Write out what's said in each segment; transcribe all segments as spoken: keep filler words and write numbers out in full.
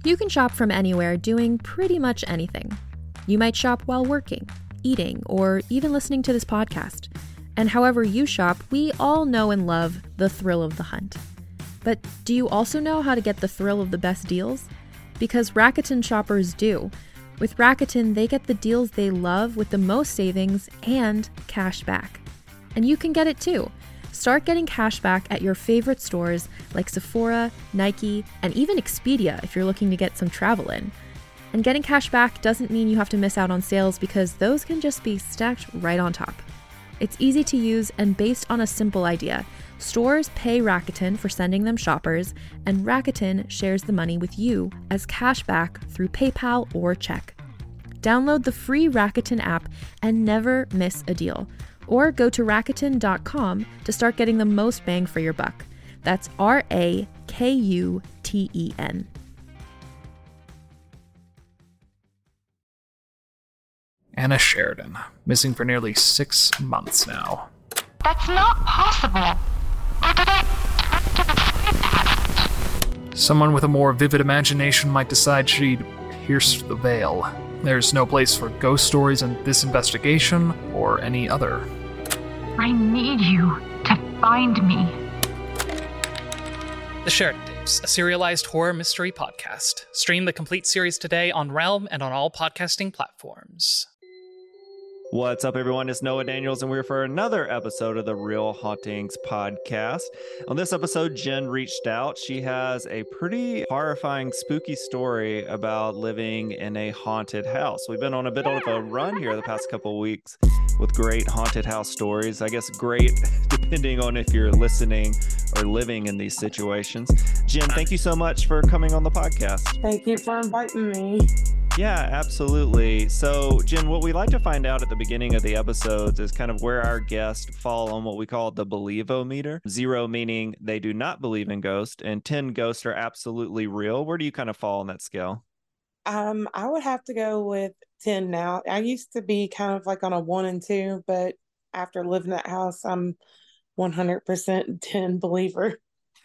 You can shop from anywhere doing pretty much anything. You might shop while working, eating, or even listening to this podcast. And however you shop, we all know and love the thrill of the hunt. But do you also know how to get the thrill of the best deals? Because Rakuten shoppers do. With Rakuten, they get the deals they love with the most savings and cash back. And you can get it too. Start getting cash back at your favorite stores like Sephora, Nike, and even Expedia if you're looking to get some travel in. And getting cash back doesn't mean you have to miss out on sales because those can just be stacked right on top. It's easy to use and based on a simple idea. Stores pay Rakuten for sending them shoppers, and Rakuten shares the money with you as cash back through PayPal or check. Download the free Rakuten app and never miss a deal. Or go to Rakuten dot com to start getting the most bang for your buck. That's R A K U T E N. Anna Sheridan, missing for nearly six months now. That's not possible. Someone with a more vivid imagination might decide she'd pierce the veil. There's no place for ghost stories in this investigation or any other. I need you to find me. The Sheridan Tapes, a serialized horror mystery podcast. Stream the complete series today on Realm and on all podcasting platforms. What's up, everyone? It's Noah Daniels, and we're for another episode of the Real Hauntings podcast. On this episode, Jen reached out. She has a pretty horrifying, spooky story about living in a haunted house. We've been on a bit of a run here the past couple of weeks with great haunted house stories. I guess great, depending on if you're listening or living in these situations. Jen, thank you so much for coming on the podcast. Thank you for inviting me. Yeah, absolutely. So, Jen, what we like to find out at the beginning of the episodes is kind of where our guests fall on what we call the Believo-meter. Zero meaning they do not believe in ghosts, and ten ghosts are absolutely real. Where do you kind of fall on that scale? Um, I would have to go with ten now. I used to be kind of like on a one and two, but after living that house, I'm one hundred percent ten believer.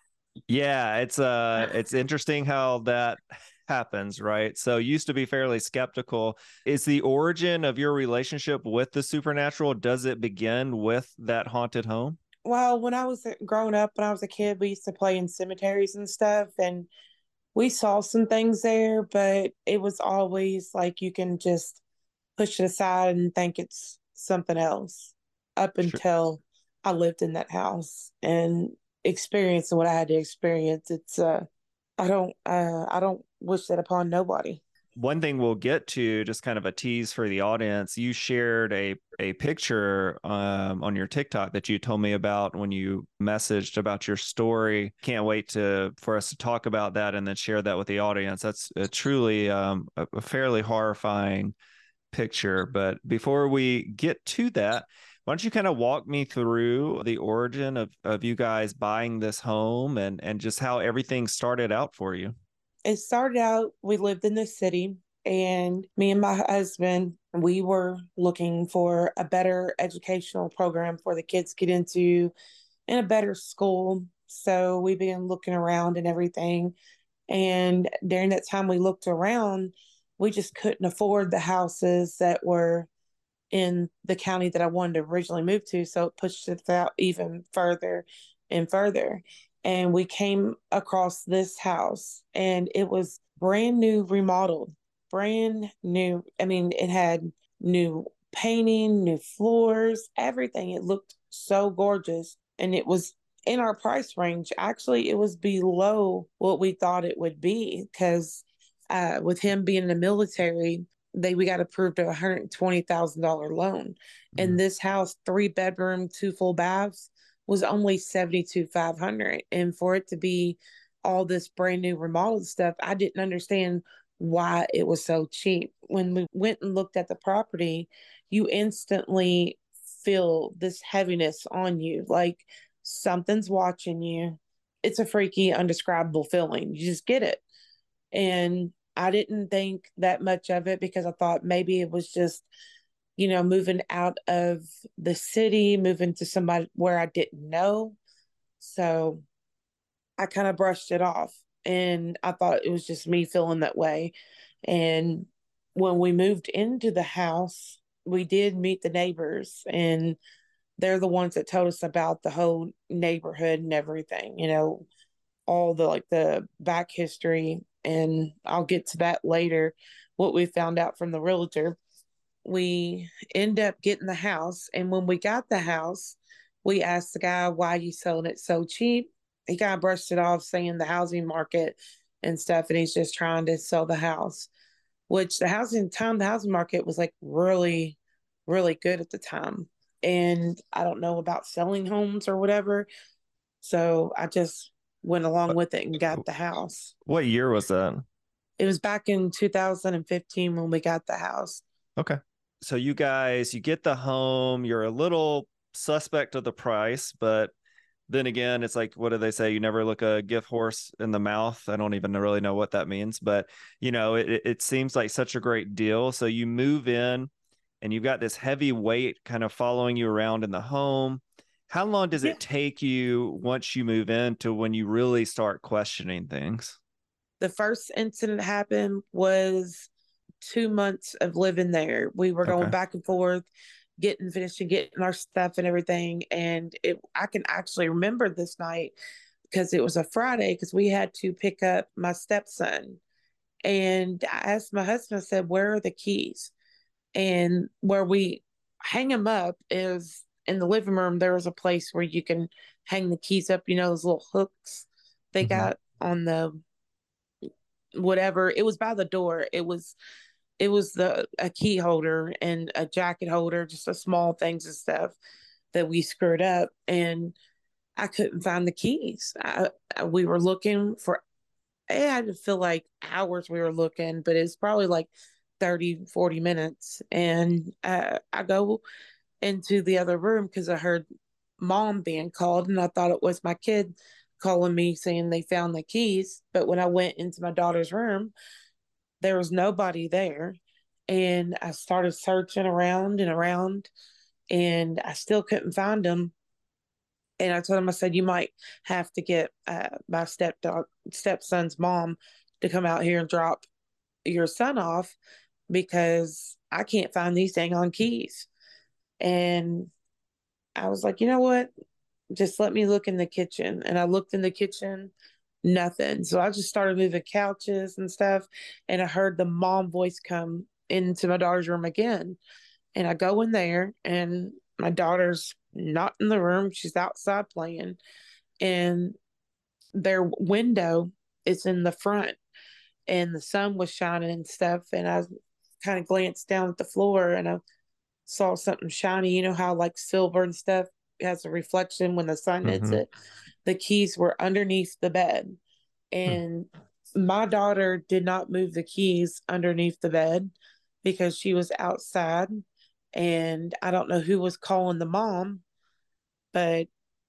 Yeah, it's uh, it's interesting how that happens, right? So used to be fairly skeptical. Is the origin of your relationship with the supernatural, does it begin with that haunted home? Well, when I was growing up, when I was a kid, we used to play in cemeteries and stuff, and we saw some things there, but it was always like you can just push it aside and think it's something else up until sure. I lived in that house and experienced what I had to experience. It's uh I don't uh I don't wish that upon nobody. One thing we'll get to, just kind of a tease for the audience, you shared a a picture um, on your TikTok that you told me about when you messaged about your story. Can't wait to for us to talk about that and then share that with the audience. That's a truly um, a, a fairly horrifying picture. But before we get to that, why don't you kind of walk me through the origin of, of you guys buying this home and, and just how everything started out for you? It started out, we lived in the city, and me and my husband, we were looking for a better educational program for the kids to get into in a better school. So we began looking around and everything. And during that time we looked around, we just couldn't afford the houses that were in the county that I wanted to originally move to. So it pushed it out even further and further. And we came across this house, and it was brand new, remodeled, brand new. I mean, it had new painting, new floors, everything. It looked so gorgeous, and it was in our price range. Actually, it was below what we thought it would be because uh, with him being in the military, they we got approved of a one hundred twenty thousand dollars loan. Mm-hmm. And this house, three bedroom, two full baths, was only seventy-two thousand five hundred dollars. And for it to be all this brand new remodeled stuff, I didn't understand why it was so cheap. When we went and looked at the property, you instantly feel this heaviness on you, like something's watching you. It's a freaky, undescribable feeling. You just get it. And I didn't think that much of it because I thought maybe it was just, you know, moving out of the city, moving to somebody where I didn't know. So I kind of brushed it off. And I thought it was just me feeling that way. And when we moved into the house, we did meet the neighbors, and they're the ones that told us about the whole neighborhood and everything, you know, all the like the back history. And I'll get to that later, what we found out from the realtor. We end up getting the house. And when we got the house, we asked the guy, why are you selling it so cheap? He kind of brushed it off saying the housing market and stuff. And he's just trying to sell the house, which the housing time, the housing market was like really, really good at the time. And I don't know about selling homes or whatever. So I just went along with it and got the house. What year was that? It was back in two thousand fifteen when we got the house. Okay. So you guys, you get the home, you're a little suspect of the price, but then again, it's like, what do they say? You never look a gift horse in the mouth. I don't even really know what that means, but you know, it, it seems like such a great deal. So you move in and you've got this heavy weight kind of following you around in the home. How long does Yeah. it take you once you move in to when you really start questioning things? The first incident happened was two months of living there. We were going Okay. back and forth, getting finished and getting our stuff and everything. And it, I can actually remember this night because it was a Friday, because we had to pick up my stepson. And I asked my husband, I said, where are the keys? And where we hang them up is in the living room. There was a place where you can hang the keys up, you know, those little hooks they Mhm. got on the whatever. It was by the door. It was it was the a key holder and a jacket holder, just a small things and stuff that we screwed up. And I couldn't find the keys. I, I, we were looking for, I had to feel like hours we were looking, but it's probably like thirty, forty minutes. And uh, I go into the other room because I heard mom being called, and I thought it was my kid calling me saying they found the keys. But when I went into my daughter's room, there was nobody there. And I started searching around and around, and I still couldn't find them. And I told him, I said, you might have to get uh, my stepdaughter, stepson's mom to come out here and drop your son off, because I can't find these dang on keys. And I was like, you know what? Just let me look in the kitchen. And I looked in the kitchen, nothing. So I just started moving couches and stuff. And I heard the mom voice come into my daughter's room again. And I go in there, and my daughter's not in the room. She's outside playing. And their window is in the front, and the sun was shining and stuff. And I kind of glanced down at the floor, and I saw something shiny. You know how like silver and stuff has a reflection when the sun hits Mhm. it? The keys were underneath the bed. And my daughter did not move the keys underneath the bed because she was outside. And I don't know who was calling the mom, but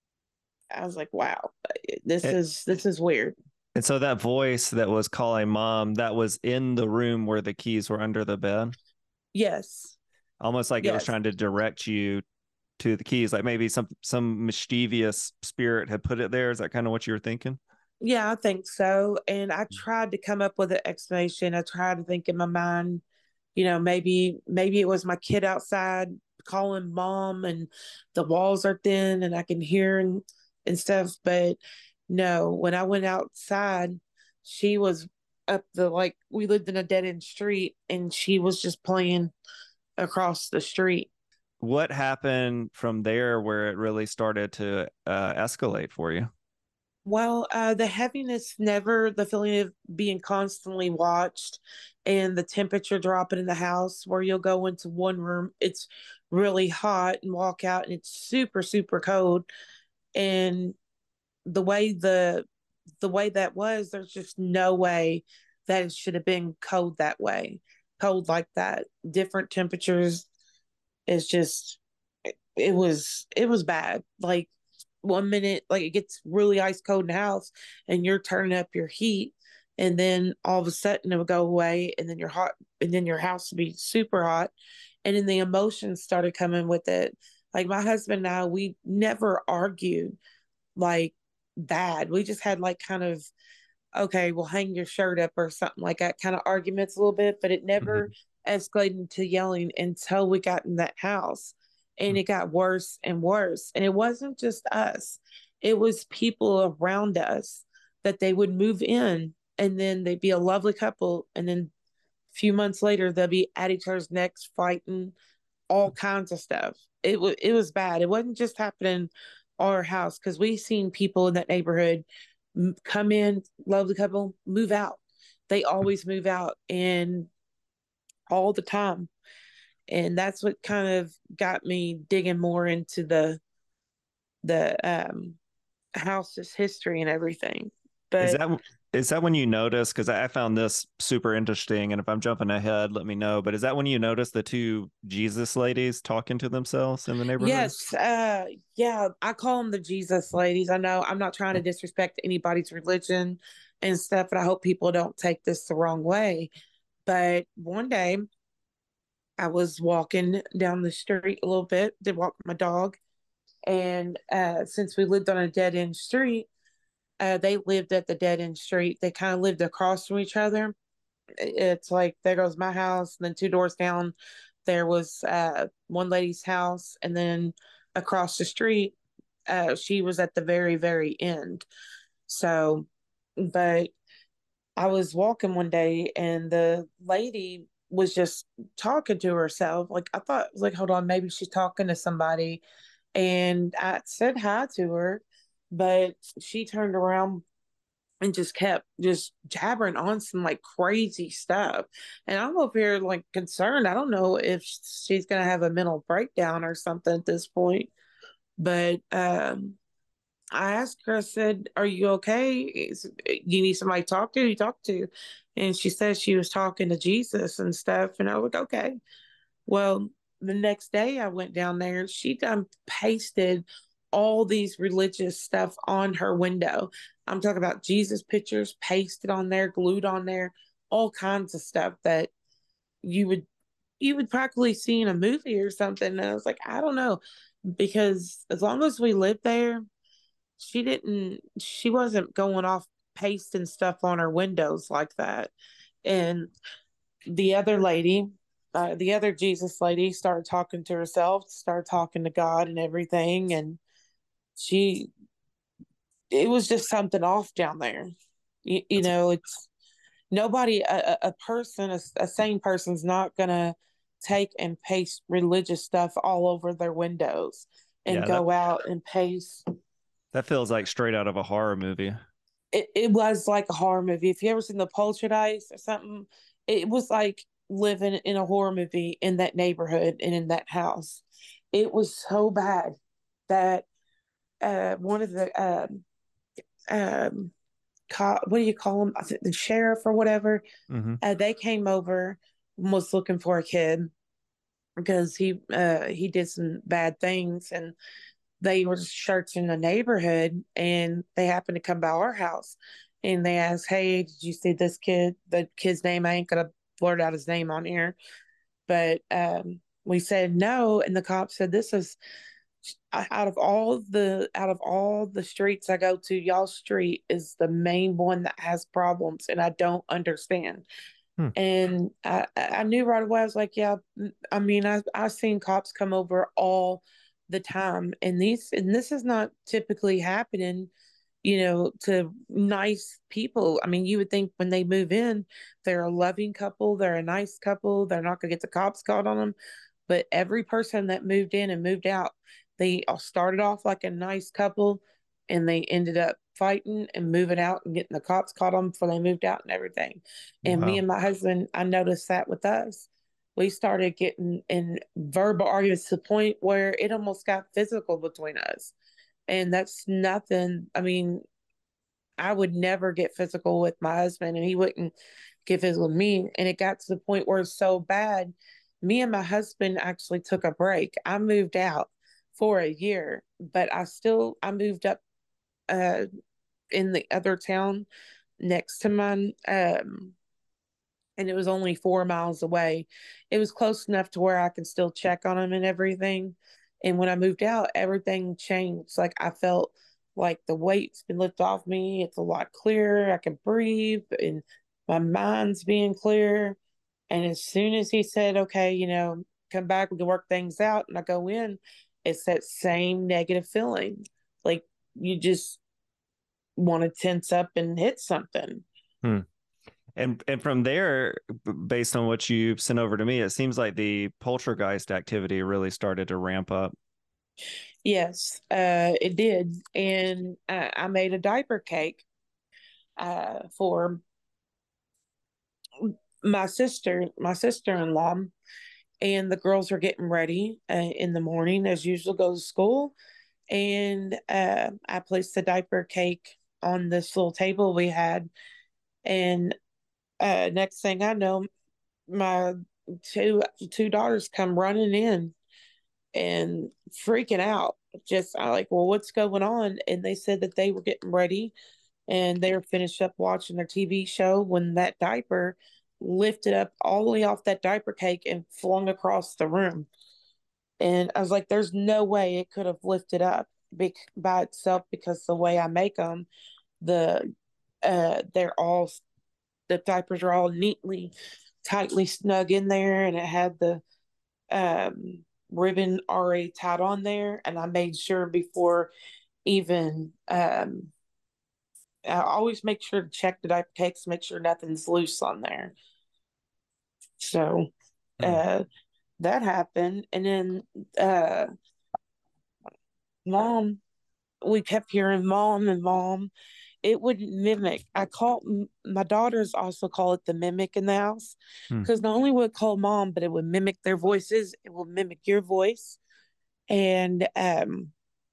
I was like, wow, this It- is this is weird. And so that voice that was calling mom, that was in the room where the keys were under the bed, Yes. almost like it was Yes. trying to direct you to the keys, like maybe some some mischievous spirit had put it there. Is that kind of what you were thinking? Yeah, I think so. And I tried to come up with an explanation. I tried to think in my mind, you know, maybe maybe it was my kid outside calling mom, and the walls are thin and I can hear and, and stuff. But no, when I went outside, she was up the, like, we lived in a dead end street, and she was just playing across the street. What happened from there where it really started to uh, escalate for you? Well, uh, the heaviness, never, the feeling of being constantly watched, and the temperature dropping in the house, where you'll go into one room, it's really hot, and walk out and it's super, super cold. And the way the the way that was, there's just no way that it should have been cold that way, cold like that. Different temperatures is just, it was it was bad. Like one minute, like it gets really ice cold in the house, and you're turning up your heat, and then all of a sudden it would go away, and then your hot, and then your house would be super hot, and then the emotions started coming with it. Like my husband and I, we never argued like bad. We just had like kind of okay, well, hang your shirt up or something like that kind of arguments a little bit, but it never Mm-hmm. escalated into yelling until we got in that house. And it got worse and worse. And it wasn't just us, it was people around us that they would move in and then they'd be a lovely couple. And then a few months later, they'll be at each other's necks fighting, all kinds of stuff. It was it was bad. It wasn't just happening in our house because we seen people in that neighborhood come in, lovely couple, move out. They always move out and all the time. And that's what kind of got me digging more into the the um house's history and everything. Is But that is that when you notice? Because I found this super interesting, and if I'm jumping ahead, let me know. But is that when you notice the two Jesus ladies talking to themselves in the neighborhood? yes, uh yeah, I call them the Jesus ladies. I know I'm not trying to disrespect anybody's religion and stuff, but I hope people don't take this the wrong way. But one day I was walking down the street a little bit to walk my dog. And uh, since we lived on a dead end street, uh, they lived at the dead end street. They kind of lived across from each other. It's like there goes my house, and then two doors down, there was uh, one lady's house, and then across the street, uh, she was at the very, very end. So, but I was walking one day, and the lady was just talking to herself. Like I thought, like, hold on, maybe she's talking to somebody. And I said hi to her, but she turned around and just kept just jabbering on some like crazy stuff. And I'm over here like concerned. I don't know if she's gonna have a mental breakdown or something at this point. But um I asked her, I said, "Are you okay? Is, you need somebody to talk to? You talk to?" And she said she was talking to Jesus and stuff. And I was like, okay. Well, the next day I went down there, she done pasted all these religious stuff on her window. I'm talking about Jesus pictures pasted on there, glued on there, all kinds of stuff that you would you would practically see in a movie or something. And I was like, I don't know. Because as long as we lived there, she didn't she wasn't going off pasting stuff on her windows like that. And the other lady, uh, the other Jesus lady started talking to herself, started talking to God and everything. And she, it was just something off down there. You, you know, it's nobody, a, a person, a, a sane person's not going to take and paste religious stuff all over their windows and Yeah, that go out and paste. that feels like straight out of a horror movie. It, it was like a horror movie. If you ever seen the Poltergeist or something, it was like living in a horror movie in that neighborhood and in that house. It was so bad that uh, one of the um, um, co- what do you call them? I think the sheriff or whatever. Mm-hmm. Uh, they came over and was looking for a kid because he uh, he did some bad things, and they were searching the neighborhood, and they happened to come by our house, and they asked, "Hey, did you see this kid?" The kid's name, I ain't gonna blurt out his name on here, but um, we said no, and the cop said, "This is out of all the out of all the streets I go to, y'all street is the main one that has problems, and I don't understand." Hmm. And I, I knew right away. I was like, "Yeah, I mean, I I've seen cops come over all the time, and these and this is not typically happening, you know, to nice people. I mean, you would think when they move in, they're a loving couple, they're a nice couple, they're not gonna get the cops called on them. But every person that moved in and moved out, they all started off like a nice couple, and they ended up fighting and moving out and getting the cops caught on them before they moved out and everything. And me Wow. and my husband, I noticed that with us. We started getting in verbal arguments to the point where it almost got physical between us. And that's nothing. I mean, I would never get physical with my husband, and he wouldn't get physical with me. And it got to the point where it's so bad. Me and my husband actually took a break. I moved out for a year, but I still I moved up uh in the other town next to mine. Um and it was only four miles away. It was close enough to where I could still check on him and everything. And when I moved out, everything changed. Like I felt Like the weight's been lifted off me. It's a lot clearer. I can breathe and my mind's being clear. And as soon as he said, okay, you know, come back, we can work things out, and I go in, it's that same negative feeling. Like you just want to tense up and hit something. Hmm. And and from there, based on what you've sent over to me, it seems like the poltergeist activity really started to ramp up. Yes, uh, it did. And I, I made a diaper cake uh, for my sister, my sister-in-law, and the girls were getting ready uh, in the morning, as usual, go to school. And uh, I placed the diaper cake on this little table we had. And uh, next thing I know, my two two daughters come running in and freaking out. Just I like, well, what's going on? And they said that they were getting ready and they were finished up watching their T V show when that diaper lifted up all the way off that diaper cake and flung across the room. And I was like, there's no way it could have lifted up by itself, because the way I make them, the uh, they're all, the diapers are all neatly, tightly snug in there, and it had the um, ribbon already tied on there. And I made sure before even, um, I always make sure to check the diaper cakes, make sure nothing's loose on there. So uh, that happened. And then uh, mom, we kept hearing mom and mom. It would mimic. I call, my daughters also call it the mimic in the house, because hmm. not only would it call mom, but it would mimic their voices. It will mimic your voice. And um,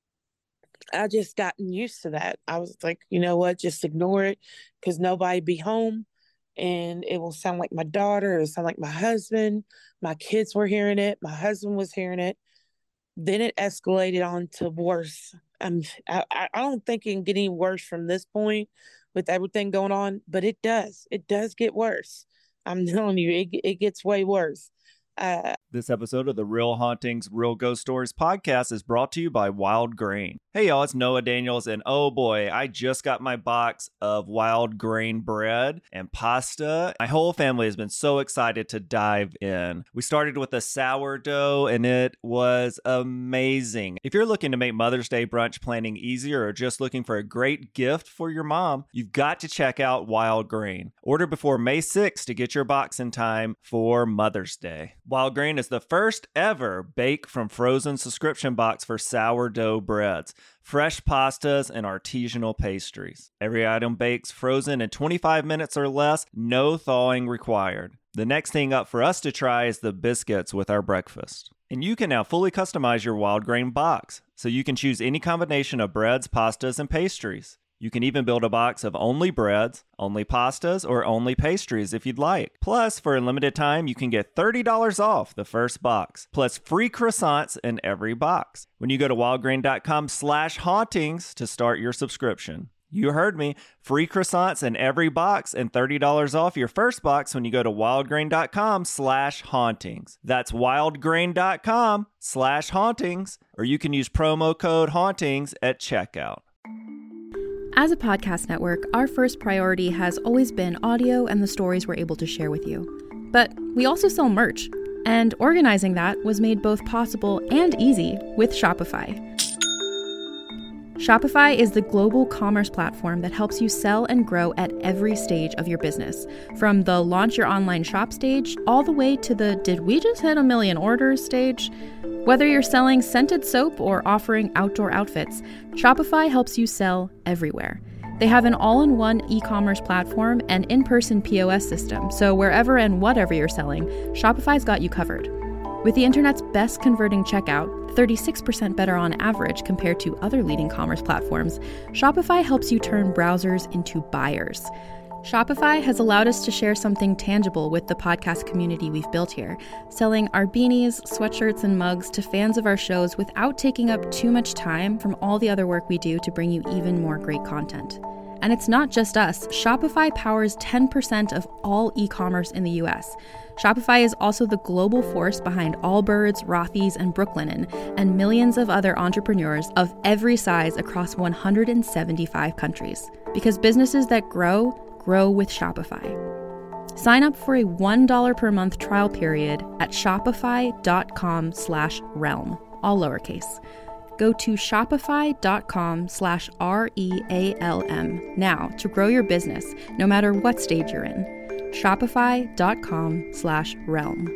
I just gotten used to that. I was like, you know what, just ignore it, because nobody be home. And it will sound like my daughter. It will sound like my husband. My kids were hearing it. My husband was hearing it. Then it escalated on to worse. Um, I, I don't think it can get any worse from this point with everything going on, but it does. It does get worse. I'm telling you, it, it gets way worse. Uh, this episode of the Real Hauntings, Real Ghost Stories podcast is brought to you by Wild Grain. Hey y'all, it's Noah Daniels, and oh boy, I just got my box of Wild Grain bread and pasta. My whole family has been so excited to dive in. We started with a sourdough, and it was amazing. If you're looking to make Mother's Day brunch planning easier, or just looking for a great gift for your mom, you've got to check out Wild Grain. Order before May sixth to get your box in time for Mother's Day. Wild Grain is the first ever bake from frozen subscription box for sourdough breads, fresh pastas, and artisanal pastries. Every item bakes frozen in twenty-five minutes or less, no thawing required. The next thing up for us to try is the biscuits with our breakfast. And you can now fully customize your Wild Grain box, so you can choose any combination of breads, pastas, and pastries. You can even build a box of only breads, only pastas, or only pastries if you'd like. Plus, for a limited time, you can get thirty dollars off the first box, plus free croissants in every box when you go to wildgrain.com slash hauntings to start your subscription. You heard me. Free croissants in every box and thirty dollars off your first box when you go to wildgrain.com slash hauntings. That's wildgrain.com slash hauntings, or you can use promo code hauntings at checkout. As a podcast network, our first priority has always been audio and the stories we're able to share with you. But we also sell merch, and organizing that was made both possible and easy with Shopify. Shopify is the global commerce platform that helps you sell and grow at every stage of your business, from the launch your online shop stage all the way to the did we just hit a million orders stage. Whether you're selling scented soap or offering outdoor outfits, Shopify helps you sell everywhere. They have an all-in-one e-commerce platform and in-person P O S system, so wherever and whatever you're selling, Shopify's got you covered. With the internet's best converting checkout, thirty-six percent better on average compared to other leading commerce platforms, Shopify helps you turn browsers into buyers. Shopify has allowed us to share something tangible with the podcast community we've built here, selling our beanies, sweatshirts, and mugs to fans of our shows without taking up too much time from all the other work we do to bring you even more great content. And it's not just us. Shopify powers ten percent of all e-commerce in the U S. Shopify is also the global force behind Allbirds, Rothy's, and Brooklinen, and millions of other entrepreneurs of every size across one hundred seventy-five countries. Because businesses that grow, grow with Shopify. Sign up for a one dollar per month trial period at shopify.com slash realm, all lowercase. Go to shopify.com slash R-E-A-L-M now to grow your business, no matter what stage you're in. Shopify.com slash realm.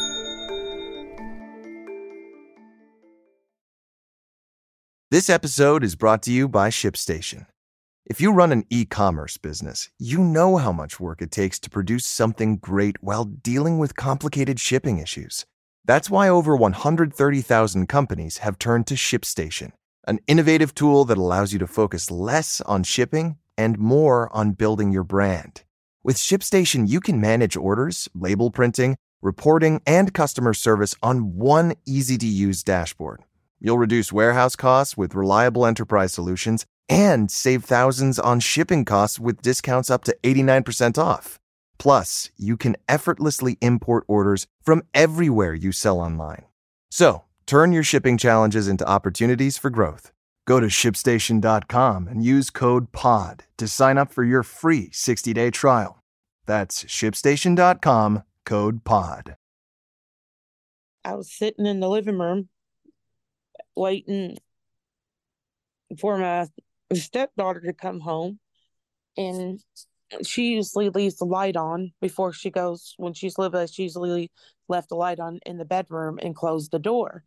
This episode is brought to you by ShipStation. If you run an e-commerce business, you know how much work it takes to produce something great while dealing with complicated shipping issues. That's why over one hundred thirty thousand companies have turned to ShipStation, an innovative tool that allows you to focus less on shipping and more on building your brand. With ShipStation, you can manage orders, label printing, reporting, and customer service on one easy-to-use dashboard. You'll reduce warehouse costs with reliable enterprise solutions and save thousands on shipping costs with discounts up to eighty-nine percent off. Plus, you can effortlessly import orders from everywhere you sell online. So, turn your shipping challenges into opportunities for growth. Go to ship station dot com and use code P O D to sign up for your free sixty-day trial. That's ship station dot com, code P O D. I was sitting in the living room waiting for my stepdaughter to come home, and she usually leaves the light on before she goes. When she's living, she usually left the light on in the bedroom and closed the door.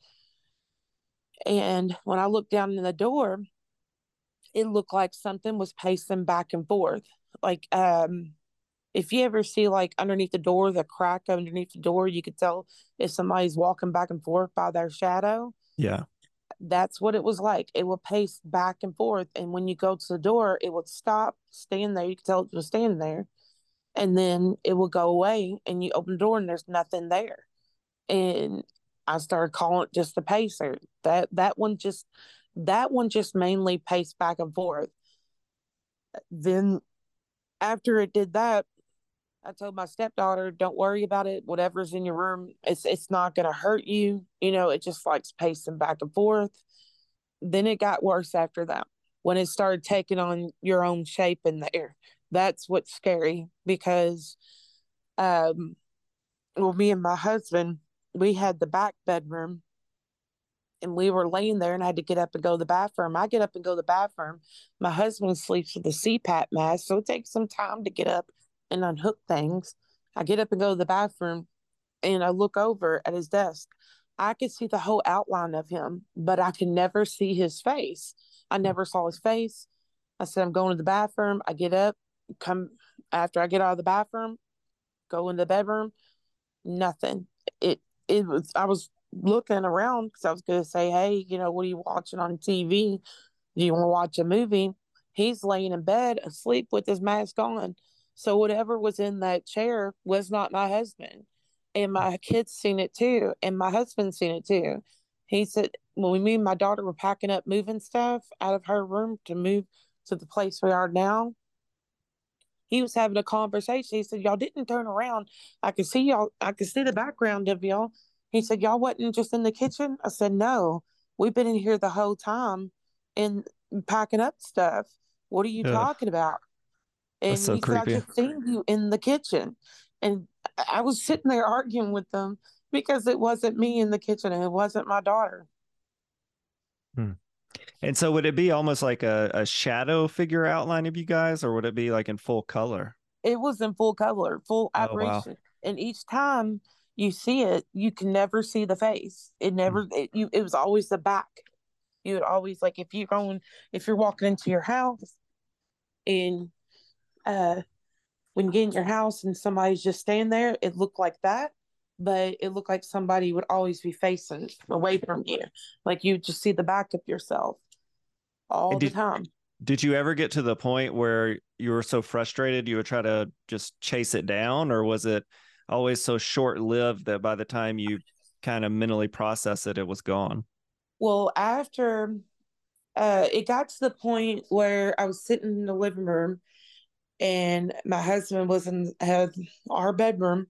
And when I looked down in the door, it looked like something was pacing back and forth. Like, um, if you ever see like underneath the door, the crack underneath the door, you could tell if somebody's walking back and forth by their shadow. Yeah. That's what it was like. It would pace back and forth. And when you go to the door, it would stop, stand there. You could tell it was standing there. And then it would go away, and you open the door and there's nothing there. And I started calling it just the pacer. That that one just that one just mainly paced back and forth. Then after it did that, I told my stepdaughter, don't worry about it. Whatever's in your room, it's it's not going to hurt you. You know, it just likes pacing back and forth. Then it got worse after that. When it started taking on your own shape in there. That's what's scary, because um, well, me and my husband, we had the back bedroom, and we were laying there, and I had to get up and go to the bathroom. I get up and go to the bathroom. My husband sleeps with a C PAP mask, so it takes some time to get up and unhook things. I get up and go to the bathroom, and I look over at his desk. I could see the whole outline of him, but I could never see his face. I never saw his face. I said, I'm going to the bathroom. I get up, come after I get out of the bathroom, go in the bedroom, nothing. It it was I was looking around because I was going to say, hey, you know, what are you watching on T V? Do you want to watch a movie? He's laying in bed asleep with his mask on. So whatever was in that chair was not my husband. And my kids seen it too. And my husband seen it too. He said, when we, me and my daughter were packing up, moving stuff out of her room to move to the place we are now, he was having a conversation. He said, y'all didn't turn around. I could see y'all. I could see the background of y'all. He said, y'all wasn't just in the kitchen? I said, no, we've been in here the whole time and packing up stuff. What are you Ugh. talking about? And That's so he said, I creepy. just seen you in the kitchen. And I was sitting there arguing with them because it wasn't me in the kitchen and it wasn't my daughter. Hmm. And so would it be almost like a, a shadow figure outline of you guys, or would it be like in full color? It was in full color, full Oh, wow. aberration. And each time you see it, you can never see the face. It never, it, you, it was always the back. You would always, like, if you're going, if you're walking into your house and uh, when you get in your house and somebody's just standing there, it looked like that, but it looked like somebody would always be facing away from you. Like you just see the back of yourself all And the did, time. did you ever get to the point where you were so frustrated you would try to just chase it down, or was it always so short-lived that by the time you kind of mentally process it, it was gone? Well, after uh, it got to the point where I was sitting in the living room and my husband was in had our bedroom,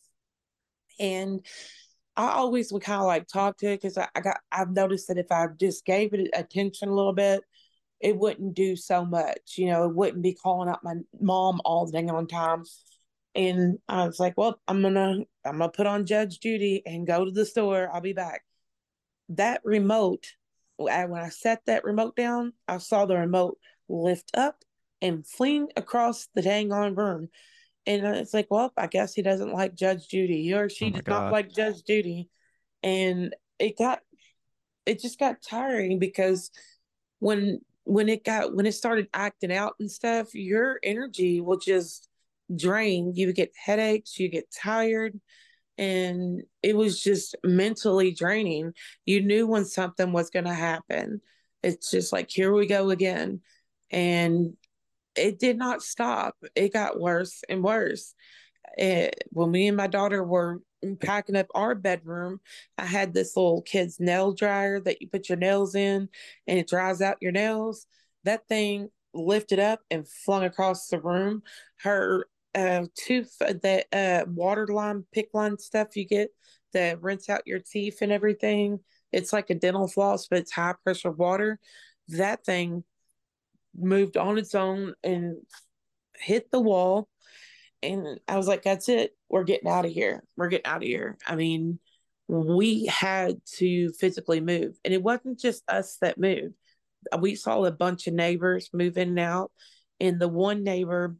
and I always would kind of like talk to it because I, I got I've noticed that if I just gave it attention a little bit, it wouldn't do so much. You know, it wouldn't be calling out my mom all the dang on time. And I was like, well, I'm gonna I'm gonna put on Judge Judy and go to the store. I'll be back. That remote, when I set that remote down, I saw the remote lift up and fling across the dang on room. And it's like, well, I guess he doesn't like Judge Judy, or she Oh my does not God. like Judge Judy. And it got, it just got tiring because when when it got when it started acting out and stuff, your energy will just drain. You would get headaches, you get tired, and it was just mentally draining. You knew when something was going to happen. It's just like, here we go again. And it did not stop. It got worse and worse. It, when me and my daughter were packing up our bedroom, I had this little kid's nail dryer that you put your nails in and it dries out your nails. That thing lifted up and flung across the room. Her uh, tooth, that uh, water line, pick line stuff you get to rinse out your teeth and everything. It's like a dental floss, but it's high pressure water. That thing moved on its own and hit the wall. And I was like, that's it. We're getting out of here. We're getting out of here. I mean, we had to physically move. And it wasn't just us that moved. We saw a bunch of neighbors move in and out. And the one neighbor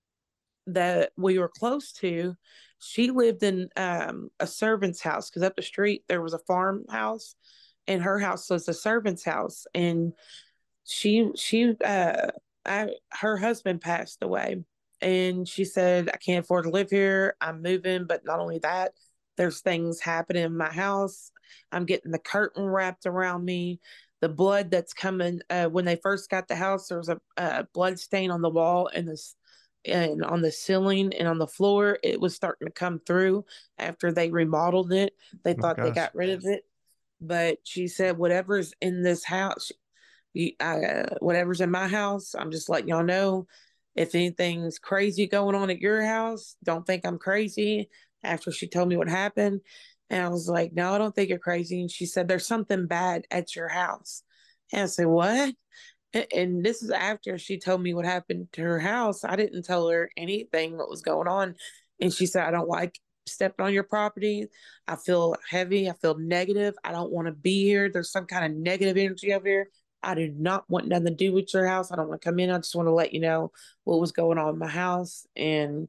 that we were close to, she lived in um, a servant's house because up the street there was a farmhouse and her house was a servant's house. And she, she, uh, I, her husband passed away. And she said, I can't afford to live here. I'm moving. But not only that, there's things happening in my house. I'm getting the curtain wrapped around me. The blood that's coming. Uh, when they first got the house, there was a, a blood stain on the wall and this and on the ceiling and on the floor. It was starting to come through after they remodeled it. They Oh, thought they gosh. got rid of it. But she said, whatever's in this house, you, uh, whatever's in my house, I'm just letting y'all know. If anything's crazy going on at your house, don't think I'm crazy. After she told me what happened. And I was like, no, I don't think you're crazy. And she said, there's something bad at your house. And I said, what? And this is after she told me what happened to her house. I didn't tell her anything what was going on. And she said, I don't like stepping on your property. I feel heavy. I feel negative. I don't want to be here. There's some kind of negative energy over here. I do not want nothing to do with your house. I don't want to come in. I just want to let you know what was going on in my house. And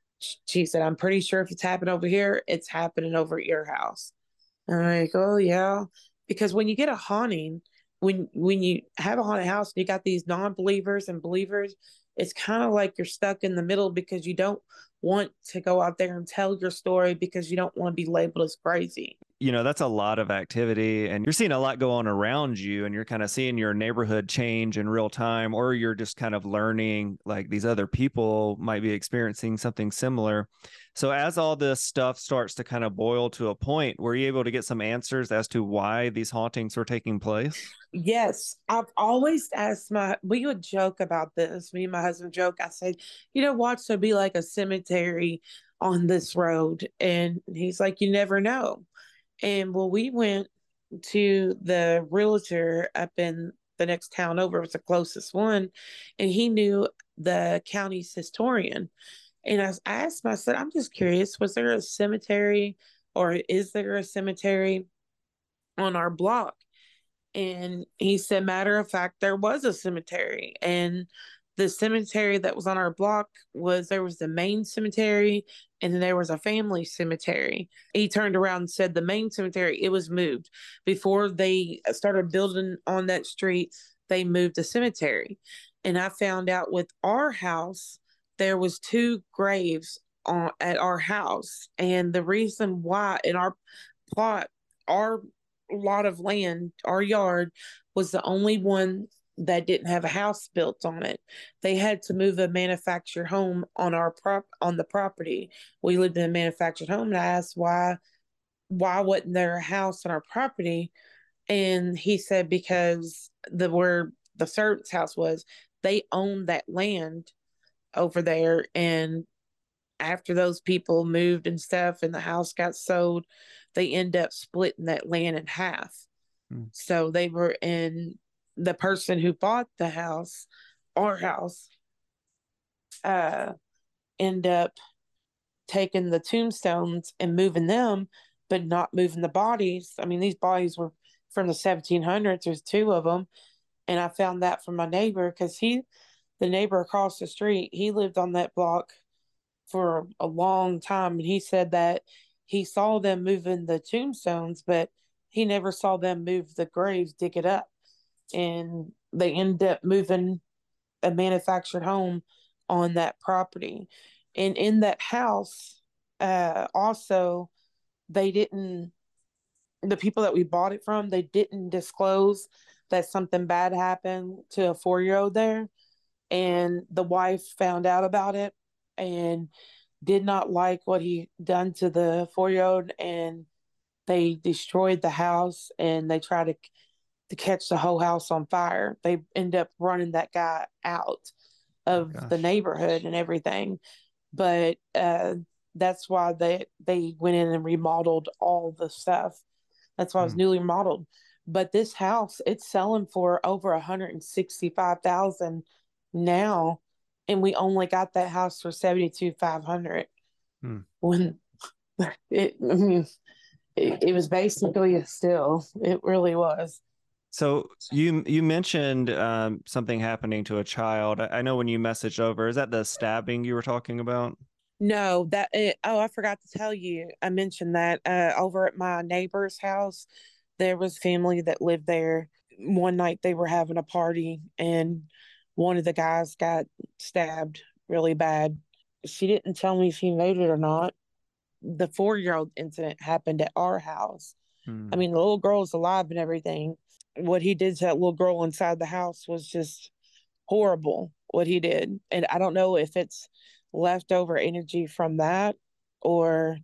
she said, I'm pretty sure if it's happening over here, it's happening over at your house. And I'm like, oh, yeah. Because when you get a haunting, when when you have a haunted house and you got these non-believers and believers, it's kind of like you're stuck in the middle because you don't want to go out there and tell your story because you don't want to be labeled as crazy. You know, that's a lot of activity and you're seeing a lot go on around you and you're kind of seeing your neighborhood change in real time, or you're just kind of learning like these other people might be experiencing something similar. So as all this stuff starts to kind of boil to a point, were you able to get some answers as to why these hauntings were taking place? Yes, I've always asked my, we would joke about this. Me and my husband joke. I said, you know, watch there be like a cemetery on this road. And he's like, you never know. And well, we went to the realtor up in the next town over, it was the closest one, and he knew the county's historian. And I asked him, I said, I'm just curious, was there a cemetery or is there a cemetery on our block? And he said, matter of fact, there was a cemetery. And the cemetery that was on our block was, there was the main cemetery and then there was a family cemetery. He turned around and said the main cemetery, it was moved. Before they started building on that street, they moved the cemetery. And I found out with our house, there was two graves on, at our house. And the reason why in our plot, our lot of land, our yard was the only one that didn't have a house built on it. They had to move a manufactured home on our prop on the property. We lived in a manufactured home, and I asked why why wasn't there a house on our property? And he said because the where the servant's house was, they owned that land over there. And after those people moved and stuff and the house got sold, they end up splitting that land in half. Hmm. So they were in the person who bought the house, our house, uh, end up taking the tombstones and moving them, but not moving the bodies. I mean, these bodies were from the seventeen hundreds. There's two of them. And I found that from my neighbor because he, the neighbor across the street, he lived on that block for a long time. And he said that he saw them moving the tombstones, but he never saw them move the graves, dig it up. And they ended up moving a manufactured home on that property. And in that house, uh, also, they didn't, the people that we bought it from, they didn't disclose that something bad happened to a four-year-old there. And the wife found out about it and did not like what he done to the four-year-old. And they destroyed the house and they tried to, to catch the whole house on fire. They end up running that guy out of oh, the neighborhood and everything. But uh, that's why they they went in and remodeled all the stuff. That's why it was mm. newly remodeled. But this house, it's selling for over one hundred sixty-five thousand dollars now, and we only got that house for seventy-two thousand five hundred dollars. Mm. When it, I mean, it, it was basically a steal. It really was. So you you mentioned um, something happening to a child. I know when you messaged over, is that the stabbing you were talking about? No, that it, oh, I forgot to tell you. I mentioned that uh, over at my neighbor's house, there was family that lived there. One night they were having a party, and one of the guys got stabbed really bad. She didn't tell me if he made it or not. The four-year-old incident happened at our house. Hmm. I mean, the little girl's alive and everything. What he did to that little girl inside the house was just horrible, what he did. And I don't know if it's leftover energy from that or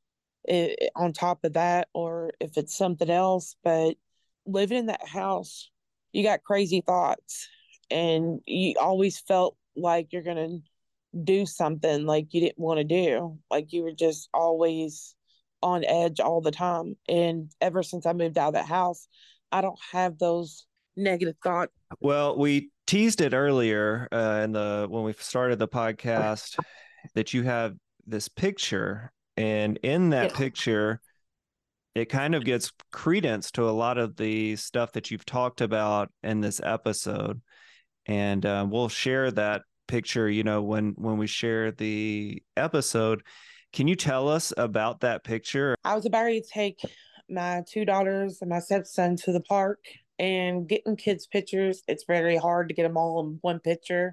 it, on top of that, or if it's something else. But living in that house, you got crazy thoughts and you always felt like you're going to do something like you didn't want to do. Like you were just always on edge all the time. And ever since I moved out of that house, I don't have those negative thoughts. Well, we teased it earlier uh, in the when we started the podcast that you have this picture, and in that yeah. picture, it kind of gives credence to a lot of the stuff that you've talked about in this episode, and uh, we'll share that picture. You know, when when we share the episode, can you tell us about that picture? I was about ready to take my two daughters and my stepson to the park, and getting kids pictures, it's very hard to get them all in one picture.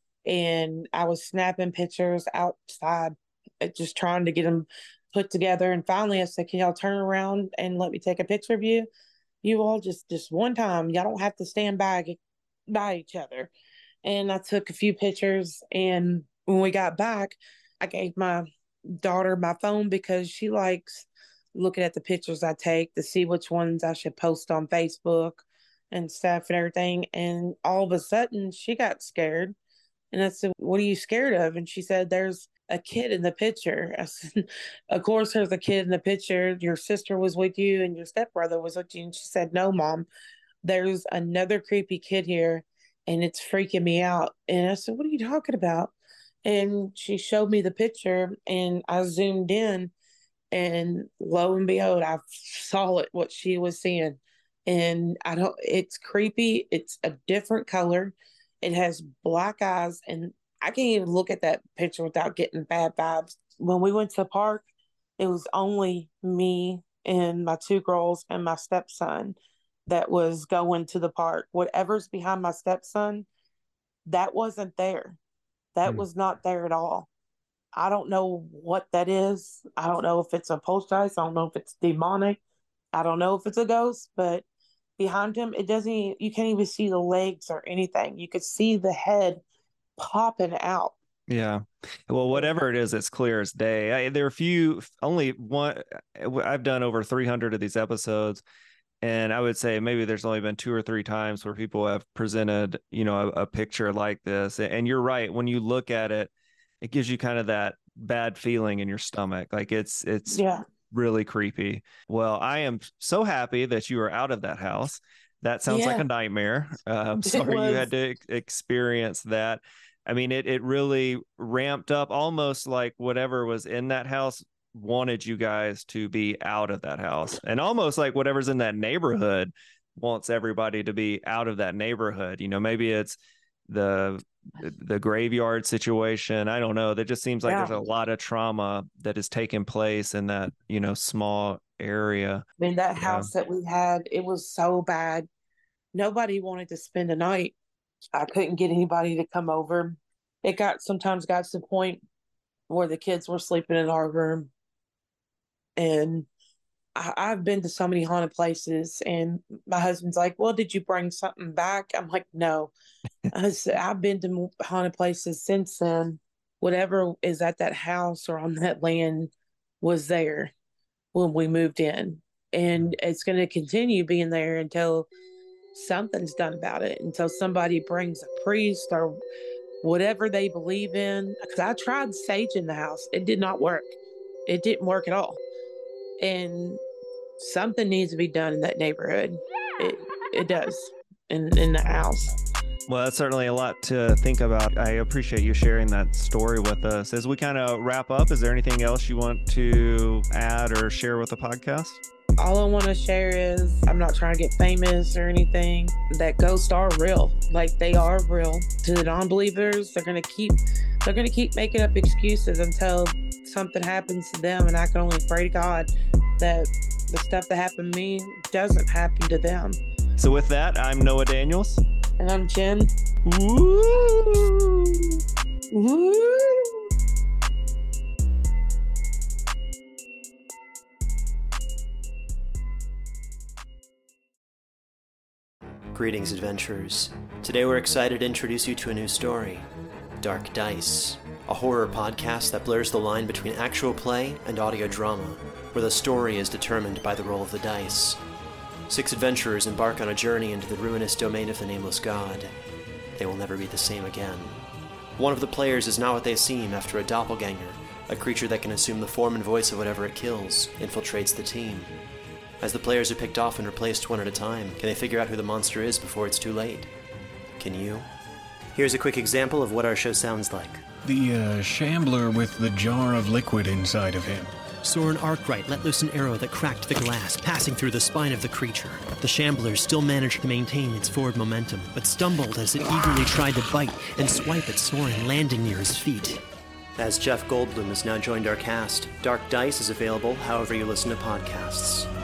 And I was snapping pictures outside, just trying to get them put together. And finally I said, can y'all turn around and let me take a picture of you? You all just, just one time, y'all don't have to stand by, by each other. And I took a few pictures. And when we got back, I gave my daughter my phone because she likes looking at the pictures I take to see which ones I should post on Facebook and stuff and everything. And all of a sudden she got scared. And I said, what are you scared of? And she said, there's a kid in the picture. I said, of course there's a kid in the picture. Your sister was with you and your stepbrother was with you. And she said, no, Mom, there's another creepy kid here and it's freaking me out. And I said, what are you talking about? And she showed me the picture and I zoomed in. And lo and behold, I saw it, what she was seeing. And I don't, it's creepy. It's a different color. It has black eyes. And I can't even look at that picture without getting bad vibes. When we went to the park, it was only me and my two girls and my stepson that was going to the park. Whatever's behind my stepson, that wasn't there. That hmm. was not there at all. I don't know what that is. I don't know if it's a poltergeist. I don't know if it's demonic. I don't know if it's a ghost, but behind him, it doesn't even, you can't even see the legs or anything. You could see the head popping out. Yeah. Well, whatever it is, it's clear as day. I, there are a few, only one, I've done over three hundred of these episodes. And I would say maybe there's only been two or three times where people have presented, you know, a, a picture like this. And you're right. When you look at it, it gives you kind of that bad feeling in your stomach. Like it's, it's Yeah. really creepy. Well, I am so happy that you are out of that house. That sounds like Yeah. a nightmare. Uh, I'm sorry you was. had to ex- experience that. I mean, it, it really ramped up, almost like whatever was in that house wanted you guys to be out of that house, and almost like whatever's in that neighborhood wants everybody to be out of that neighborhood. You know, maybe it's the the graveyard situation. I don't know. That just seems like Yeah. there's a lot of trauma that is taking place in that, you know, small area. I mean, that Yeah. house that we had, it was so bad. Nobody wanted to spend a night. I couldn't get anybody to come over. It got sometimes got to the point where the kids were sleeping in our room. And I, I've been to so many haunted places, and my husband's like, well, did you bring something back? I'm like, no. I said, I've been to haunted places since then. Whatever is at that house or on that land was there when we moved in. And it's going to continue being there until something's done about it, until somebody brings a priest or whatever they believe in. Because I tried sage in the house. It did not work. It didn't work at all. And something needs to be done in that neighborhood. It it does in, in the house. Well, that's certainly a lot to think about. I appreciate you sharing that story with us. As we kind of wrap up, is there anything else you want to add or share with the podcast? All I want to share is I'm not trying to get famous or anything. That ghosts are real. Like, they are real. To the non-believers, they're gonna keep they're gonna keep making up excuses until something happens to them. And I can only pray to God that the stuff that happened to me doesn't happen to them. So with that, I'm Noah Daniels. And I'm Jen. Woo! Woo! Greetings, adventurers. Today we're excited to introduce you to a new story, Dark Dice, a horror podcast that blurs the line between actual play and audio drama, where the story is determined by the roll of the dice. Six adventurers embark on a journey into the ruinous domain of the Nameless God. They will never be the same again. One of the players is not what they seem after a doppelganger, a creature that can assume the form and voice of whatever it kills, infiltrates the team. As the players are picked off and replaced one at a time, can they figure out who the monster is before it's too late? Can you? Here's a quick example of what our show sounds like. The, uh, shambler with the jar of liquid inside of him. Soren Arkwright let loose an arrow that cracked the glass, passing through the spine of the creature. The shambler still managed to maintain its forward momentum, but stumbled as it eagerly tried to bite and swipe at Soren, landing near his feet. As Jeff Goldblum has now joined our cast, Dark Dice is available however you listen to podcasts.